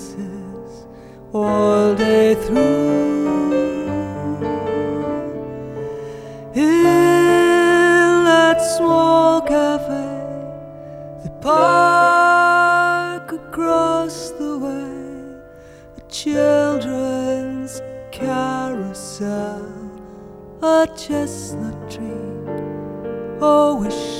glasses all day through. In that small cafe, the park across the way, a children's carousel, a chestnut tree, oh, wish